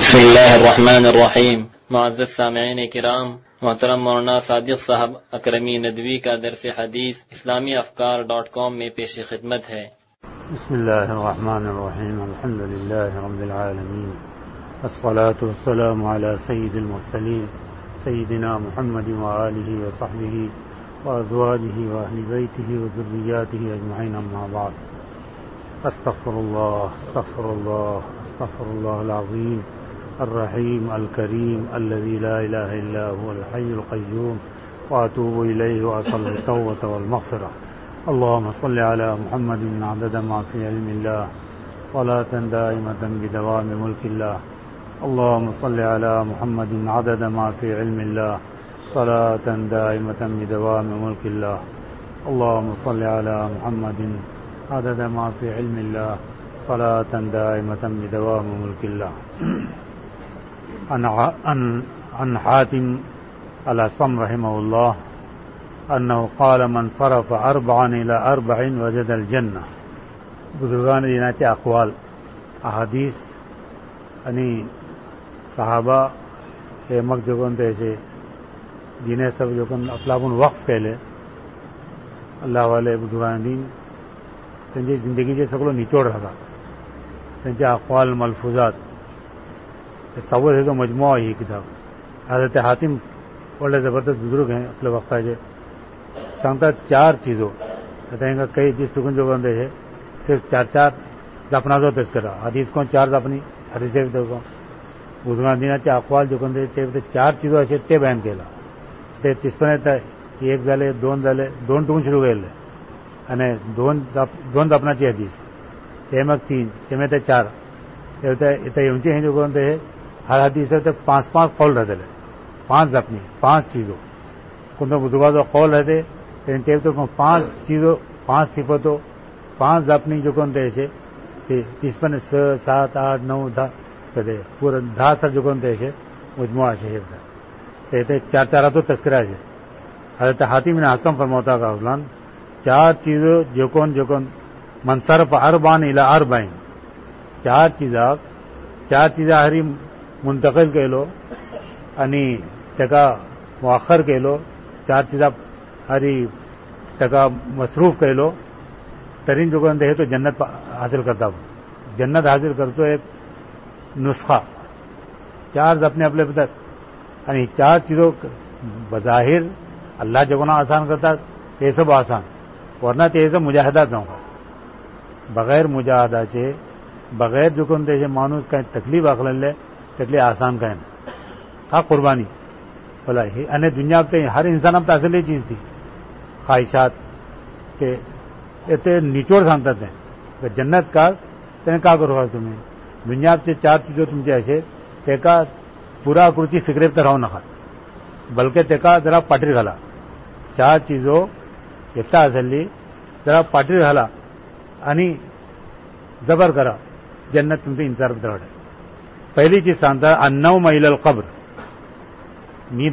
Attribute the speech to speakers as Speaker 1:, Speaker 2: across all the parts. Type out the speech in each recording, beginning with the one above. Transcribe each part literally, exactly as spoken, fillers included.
Speaker 1: بسم اللہ الرحمن الرحیم. معزز سامعین کرام، محترم مولانا صادق صاحب اکرمی ندوی کا درس حدیث اسلامی افکار ڈاٹ کام میں پیش خدمت ہے.
Speaker 2: بسم اللہ الرحمن الرحیم. الحمد للہ رب العالمین، والصلاة والسلام علی سید المرسلین سیدنا محمد وآلہ وصحبہ وازواجہ واہل بیتہ وذریاتہ اجمعین، اما بعد. استغفر اللہ استغفر اللہ استغفر اللہ العظیم الرحیم الکریم الذی لا الہ الا هو الحی القیوم واتوب الیہ واصل التوبۃ والمغفرہ. اللهم صل على محمد عدد ما في علم الله صلاة دائمة بدوام ملك الله. اللهم صل على محمد عدد ما في علم الله صلاة دائمة بدوام ملك الله. اللهم صل على محمد عدد ما في علم الله صلاة دائمة بدوام ملك الله. عن عن حاتم الأصم رحمه الله أنه قال من صرف أربعا إلى أربع وجد الجنة. بزرگان دینا کے اقوال احادیث یعنی صحابہ کے مک جگن ایسے جنہیں سب جگن اطلاق وقف کہلے اللہ والے بزرگان دین تنجے زندگی سے سکلو نچوڑ رہا تنجے اقوال ملفوظات سور ہے تو مجموعہ یہ کتاب. حضرت حاتم بڑے زبردست بزرگ ہیں اپنے وقت ہے سنگتا چار چیزوں بتائیں گا کئی جس ٹکن جو بندے ہے صرف چار چار زپنا تو تذکرہ حدیث کو چار زپنی حدیث کو بزرگان دینا چاہ اقوال جو بندے چار چیزوں ایسے تے بیان کیلا تے تسپنے تا ایک زلے دون زلے دون ٹکن شروع کر لے یعنی دون دون زپنا چاہیے حدیث تیمک تین تیمے تے چار اتنے اونچے ہیں جو بندے ہے ہر حدیث سے پانچ پانچ قول رہتے لے پانچ زپنی پانچ چیزوں کن تو بزرگا تو قول رہتے تو پانچ چیزوں پانچ صفتوں پانچ زپنی جو کون ایسے تیس پن سات آٹھ نو دھا کہتے پورا دھا سر جو کون ایسے مجموعہ شہر تھا کہتے چار چار تو تذکرہ ہے. حضرت حاتم نے حکم فرماتا کا فلان چار چیزوں جو کون جو کون منصرف اربان الی اربعین چار چیزاں چار چیزیں ہری منتقل کہہ لو یعنی ٹکا مؤخر کہہ لو چار چیزاں ہری ٹکا مصروف کہہ لو ترین جو ہے تو جنت حاصل کرتا ہوں. جنت حاصل کرتے ایک نسخہ چار اپنے اپنے تک یعنی چار چیزوں بظاہر اللہ جگنا آسان کرتا یہ سب آسان ورنہ تو یہ سب مجاہدہ جاؤں گا بغیر مجاہدہ سے بغیر جو کون سے مانوس کا تکلیف اخل لے تکلیف آسان کا ہاں قربانی بولا یعنی دنیا پہ ہر انسان اب اصل یہ چیز تھی خواہشات کہ اتنے نچوڑ سانتا تھے جنت کا تین کا کرو تمہیں دنیا سے چار چیزوں تم سے ایسے تیکا پورا کرتی فکر رہو نہ کھا بلکہ تیکا ذرا پاٹری گھلا چار چیزوں اتنا اصلی ذرا پاٹری گھلا یعنی زبر کرا جنت تم سے انتظار پتہ ہے. پہلی چیز سانتا النوم الی القبر نیند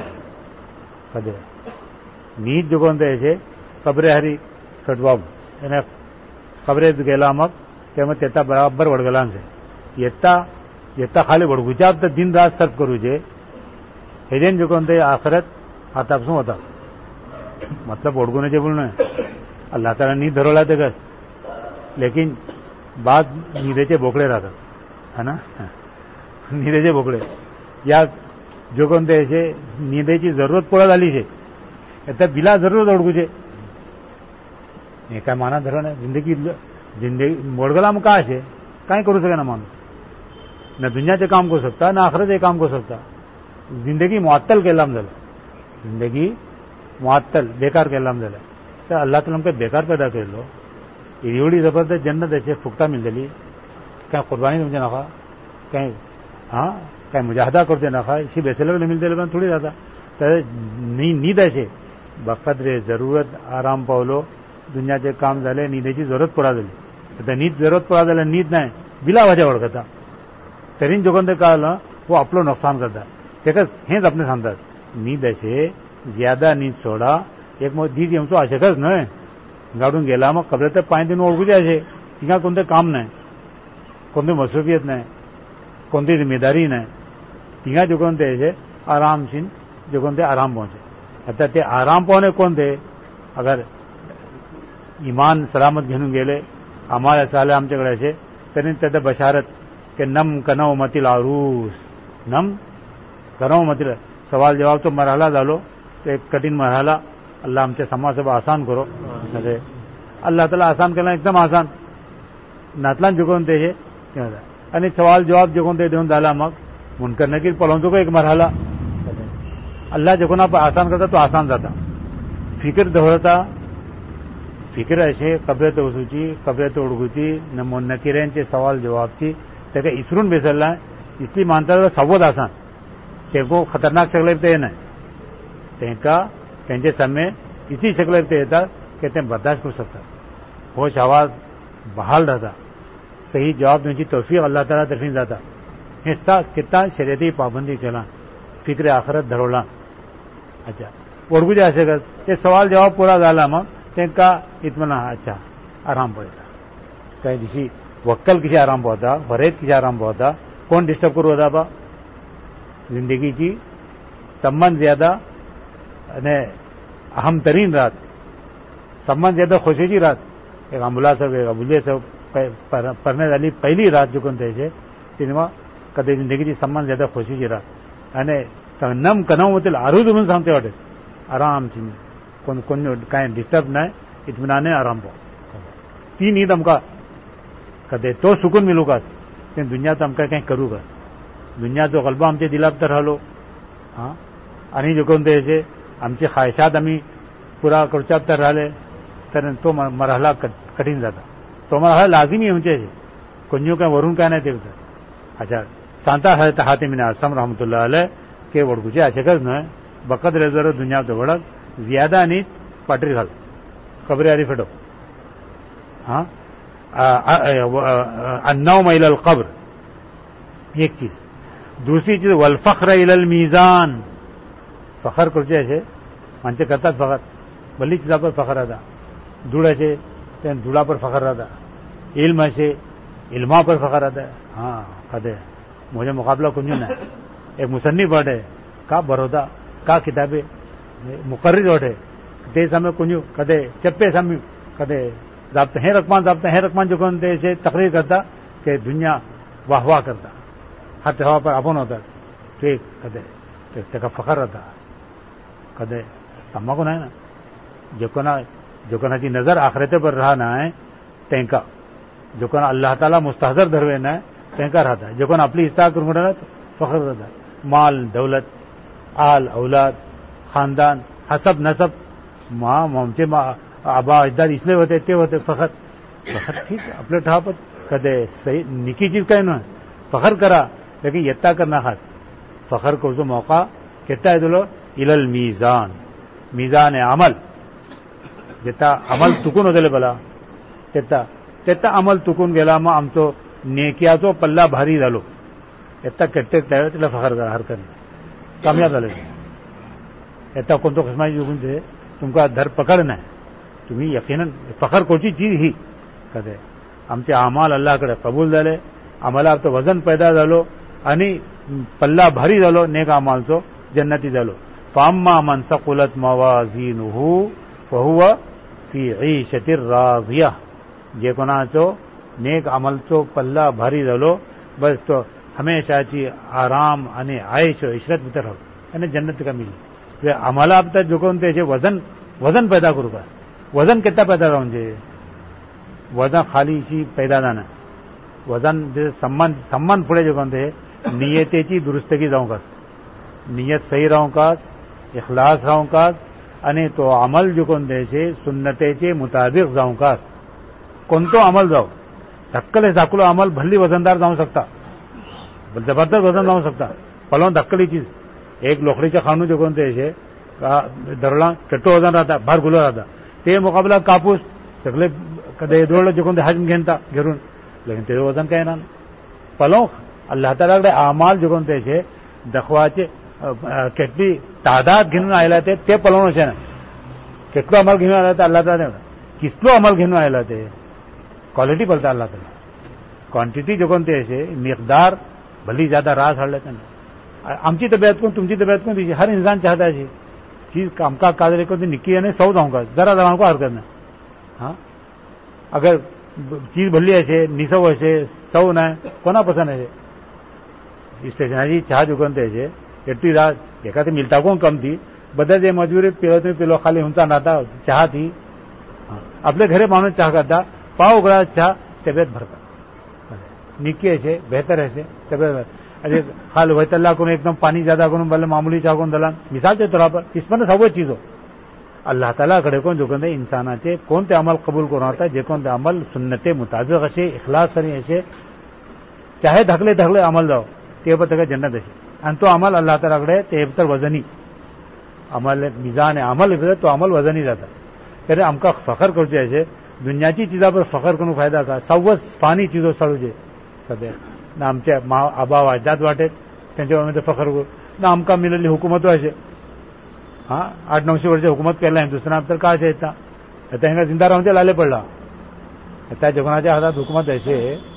Speaker 2: ایسے نیند جو کون ایسے قبر ہری کٹواب یعنی قبر گیلا مک کہ میں تیتا برابر وڑگلان سے یتا یتا خالی وڑگجاب تو دن رات سرف کرو جے ہجن جو کون آخرت آتا سو ہوتا مطلب وڑگو نے جو بولنا ہے اللہ تعالیٰ نیند دھرو لاتے گس لیکن بعد نیندے چے بوکڑے رہتا ہے نا نیندے چے بوکڑے یا جو کون ایسے نیندے چی ضرورت پڑا ڈالی سے اتنا بلا ضرورت اڑ گجے یہ کا مانا دھرو نا زندگی زندگی موڑگلا میں کہاں سے کہیں کرو سکے نا مانو نہ دنیا سے کام کر سکتا نہ آخرت سے کام کر سکتا زندگی معطل کے لام دلا زندگی معطل بیکار کے لام دلا تو اللہ تعالیٰ کے بیکار پیدا کر لو یہ زبردست جنت ایسے پختہ مل دلی کہیں قربانی مجھے نہ خواہ کہیں ہاں کہیں مجاہدہ کرتے نہ خواہ اسی ویسے لوگ ملتے لگا تھوڑی رہتا تو نیند ایسے بقدر ضرورت آرام پاولو دنیا سے کام ڈالے نیندے کی ضرورت پڑا دلی نیند ضرورت پڑا دلے نیند نہ بلا وجہ اڑکتا ترین جو کہتے کہا وہ اپلو نقصان کرتا ہے ہیں اپنے ساندر نیند ایسے زیادہ نیند چھوڑا ایک دیدی ہم تو آشکر نہ گاڑوں گیلا میں قبر تک پانچ دن اڑ گجے ایسے کون کام نہ کون مصروفیت نہ कोणती जिम्मेदारी नाही तिघा जो कोणते आरामशीन जो कोणते आराम पहुंचे आता ते आराम पावणे कोणते अगर इमान सलामत घेऊन गेले आम्हाला चाले आमच्याकडे असे तरी त्याचं बशारत के नम कनव मतील आरूस नम कनव मतील सवाल जवाब तो मरहला झालो तो एक कठीण मरहला अल्लाह आमच्या समाजासोबत आसान करो अल्लाह ताला आसान केला एकदम आसान नातलान जुकून ते हे आणि सवाल जवाब जुकून ते देऊन झाला मग मुनकर नकीर पलवतो का एक मरहला अल्लाह जुकून आपण आसान करता तो आसान जाता फिकर दवळता फिकर असे कबरे तोडूची कबरे तोडगुची नमो नकिऱ्यांचे सवाल जवाबची ते काही इसरून बेसरला इसली मानता संवाद आसान ते को खतरनाक शकले ते नाही त्यांका त्यांचे सामने इतनी शकले ते येतात की ते बर्दाश्त करू शकतात होश आवाज बहाल रहता सही जवाब देण्याची तौफीक अल्लाह ताला तर्फी जाता हे कितना शर्यती पाबंदी केला फिक्र आखरत धरवला अच्छा ओळखूचे असे कर ते सवाल जवाब पुरा झाला मग त्यांका इतमना अच्छा आराम पडता काही दिवशी वक्कल किसी आराम पावता भरेत किसी आराम पावता कोण डिस्टर्ब करू होता बा जिंदगीची संबंध ज्यादा અને अहम तरीन रात संबंध ज्यादा खुशीची रात एक अमुला साहेब एक अबुले साहेब परण्यात आली पहिली रात जो कोणते છે तेव्हा कधी जिंदगीची संबंध ज्यादा खुशीची रात आणि नम कनवतील आरूज म्हणून सांगते वाटत आरामची कोण कोण काय डिस्टर्ब नाही इत्मिनाने आराम पाव ती नीद आमका कधी तो सुकून मिळू का ते दुनियात आमका काही करू का दुनियाचो गलबा आमच्या दिलात तर राहिलो हां आणि जो कोणते છે आमची ख्वाहिशात आम्ही पुरा करच्यात तर राहिले तर तो मरहला कठीण जाता तो मरहला लाजिमी म्हणजे कोणीव काय वरून काय नाही ते अच्छा सांता है हातिमिन आसम रहमतुल्लाह अलैह के वडकुचे असे कर न बकत रेजर दुनिया तो वडक ज्यादा आणि पाटरी घाल कबरे आरी फेटो हां अन्नौम इलल कब्र एक चीज दूसरी चीज वल फख्र इलल मीजान फखर करचे असे माणसे करतात फखर भली चीजा पर फखर रहता धूळ असे त्या धुळा पर फखर रहता इल्म असे इल्मा पर फखर रहता है हाँ कदे मुझे मुकाबला कुछ नहीं एक मुसन्निफ वर्ड है का बरोदा का किताबें मुकर्रिर वर्ड है ते समय कुछ कदे चप्पे समय कदे जाबते हैं रकमान जाबते हैं रकमान जो कौन ते से तकरीर करता कि दुनिया वाह वाह करता हाथ हवा पर अपन होता ठीक कदे त्याका फखर रहता कदे तम्माको नाही ना जो कोणा जो कोणाची नजर आखरेते पर रहा ना है त्यांका जो कोण अल्लाह ताला मुस्तहजर धरवे ना त्यांका राहता जो कोण आपली इस्ता करून म्हणतात फखर रहता माल दौलत आल औलाद खानदान हसब नसब माँ ममते आबा अजदाद इसलिए होते ते होते फखर फखर ठीक आपल्या ठापत कदे सही निकी चीज काय ना फखर करा लेकिन यत्ता करना हाथ फखर को जो मौका कितना है दिलो इलल मीजान मीजान है अमल जितना अमल चुकून होते भला तेता तेता अमल चुकून गेला मग आमचो नेक्याचो पल्ला भारी झालो येता केट्टे त्यावेळेस तिला फखर करा हरकत नाही कामयाब झाले येता कोणतो खसमाची चुकून ते तुमका धरपकड नाही तुम्ही यकीनन फखर कोची चीज ही कदे आमचे अमाल अल्लाहकडे कबूल झाले आम्हाला आता वजन पैदा झालो आणि पल्ला भारी झालो नेक अमालचो जन्नती झालो फाम्मा मन सकुलत मवाजीनुहु फहुव फी ईशतिर राजिया जे कोणाचो नेक अमलचो पल्ला भारी झालो बस तो हमेशाची आराम आणि आयश इशरत भितर राहतो आणि जन्नत का मिली आम्हाला आता जो कोण त्याचे वजन वजन पैदा करू का वजन कितना पैदा करा म्हणजे वजन खालीशी पैदा जाणं वजन सम्मान सम्मान पुढे जे कोणते नियतेची दुरुस्तगी जाऊ का नियत सही राहू का इखलास राहू का आणि तो अमल जो कोणते सुन्नतेचे मुताबिक जाऊ का कोणतो अमल जाऊ धक्कले झाकलो अमल भल्ली वजनदार जाऊ शकता जबरदस्त वजन जाऊ शकता पलवून धक्कली चीज एक लोखडीच्या खाणू जो कोणते दरला केट्टो वजन राहता भार गुलो राहता ते मुकाबला कापूस सगळे कधी दोडलं जे कोणते हजम घेता घेरून लेकिन ते वजन काय ना पलव अल्लाह तालाकडे अमाल जे कोणते दखवाचे केटली तादाद घेऊन आयला ते ते पलवण असे ना केटलो अमल घेऊन आला तर अल्लाह ताला किसलो अमल घेऊन आयला ते क्वालिटी पलता अल्लाह ताला क्वांटिटी जो कोणते मिकदार بھلی زیادہ راز ہڑ لیتے ہیں آمچی طبیعت کو تمچی طبیعت کو دیجیے ہر انسان چاہتا ہے جی چیز کام کا کاجرے کو نکی ہے نہیں سو دوں گا ذرا ذرا کو ہر کرنا ہاں اگر چیز بھلی ایسے نیسو ایسے سو نہ کونا پسند ہے اسٹیشنری چاہ جگنتے ایسے ایٹی رات دیکھا تھی ملتا کو کم تھی بدل دے مجبوری پیلو تو پیلو خالی ہنتا نہ تھا چاہ تھی اپنے گھر مانو چاہ کرتا پاؤ گڑا چاہ طبیعت بھرتا نکی ایسے بہتر ایسے طبیعت ارے خال وحت اللہ کو ایک دم پانی زیادہ کو بلے معمولی چاہ کو دلان مثال کے طور پر اس پر سب چیز ہو اللہ تعالیٰ کڑے کو جو کہ انساناچے کون تے عمل قبول کو رہتا ہے جے تے عمل سنت مطابق ایسے اخلاص سری ایسے چاہے دھکلے دھکلے عمل جاؤ تے پر تک جنت ایسے ان تو عمل اللہ تعالیٰ کڑے تے بتر وزنی عمل میزان عمل تو عمل وزنی رہتا پھر ہم کا فخر کرتے ایسے دنیا کی چیزوں پر فخر کرنے فائدہ کا سب فانی چیزوں سڑوجے سدے نہ آمچے آبا و اجداد واٹے تو فخر کو نہ ہم کا مللی حکومت ایسے ہاں آٹھ نوشے ورषے حکومت کرلا ہندوستان तर का येता आता हिंगा जिंदा राहून ते लाले पडला त्या जगनाच्या हातात हुकूमत ऐसे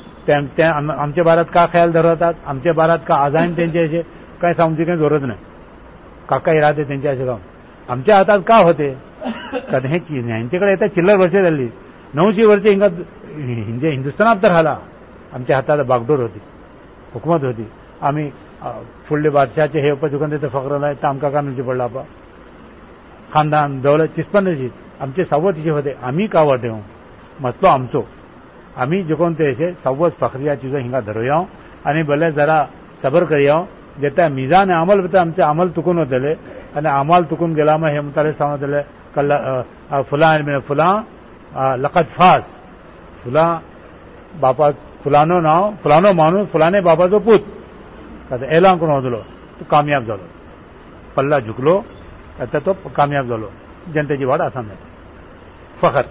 Speaker 2: आमच्या भारत का ख्याल धरवतात आमच्या भारत का आजाईन त्यांचे असे काय सांगूची काही जरूरत नाही काका इरादे त्यांचे असे काम आमच्या हातात का होते कधी हे चीज नाही यांच्याकडे येतात चिल्लर वर्षे झाली नऊशे वर्षे हिंगा हिंदे हिंदुस्थानात तर हाला आमच्या हातात बागडोर होती हुकूमत होती आम्ही फुडले बादशाहचे हे उपजुगंध तर फकरला तर आमका का मिळची पडला आपा खानदान दौलत चिस्पन्नची आमचे सव्वतीचे होते आम्ही का वाटे हूँ मतलो आमचो आम्ही जो कोणते असे सव्वत फखरिया चीजो हिंगा धरूया आणि भले जरा सबर करिया जेता मिजान अमल बता आमचे अमल तुकून होतले आणि अमल तुकून गेला मग हे मुताले सांगतले कल्ला फुला फुला लकत फास फुला बापा फुलानो नाव फुलानो माणूस फुलाने बाबाचो पूत एलान करून होतलो तो कामयाब झालो पल्ला झुकलो आता तो कामयाब झालो जनतेची वाढ आसान झाली फखर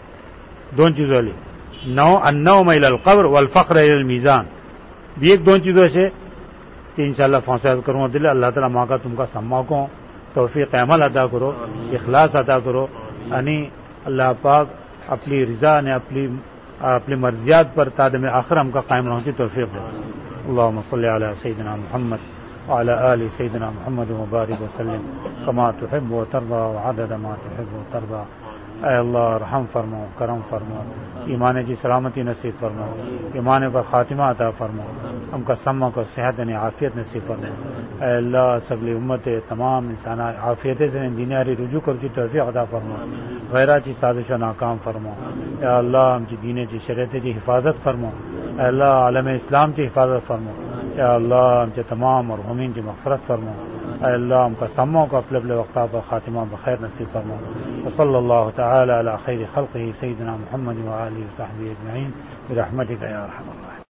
Speaker 2: दोन चीजों वाली नौ अन्नौ मैल अलकब्र वल फख्र इल मीजान भी एक दोन चीजों से कि इंशाल्लाह फौसला करूंगा दिल अल्लाह ताला माँ का तुमका सम्मा को तौफीक अमल अदा करो इखलास अदा करो आणि अल्लाह पाक अपनी रिजा ने अपनी अपनी मर्जियात पर तादम आखिर हमका कायम रहने की तौफीक दे अल्लाहुम्मा सल्लि अला सय्यिदिना मुहम्मद وعلى آل سيدنا محمد وبارك وسلم كما تحب وترضى وعدد ما تحب وترضى اے اللہ رحم فرمو کرم فرمو ایمان کی سلامتی نصیب فرمو ایمان پر خاتمہ عطا فرمو ہم کا سما کو صحت یعنی عافیت نصیب فرمو اے اللہ سبلی امت تمام انسان عافیت سے دینیاری رجوع کر کی توفیق عطا فرمو غیرہ کی سازش و ناکام فرمو اے اللہ ہم کی دین کی شریعت کی حفاظت فرمو اے اللہ عالم اسلام کی حفاظت فرمو اے اللہ ہم کے تمام مرحومین کی مغفرت فرمو اے اللہ ہم کا سموں کو اپنے اپنے وقت پر خاتمہ بخیر نصیب فرمو وصلی اللہ تعالی علی خیر خلقہ سیدنا محمد و آلہ و صحبہ اجمعین برحمتک یا ارحم الراحمین.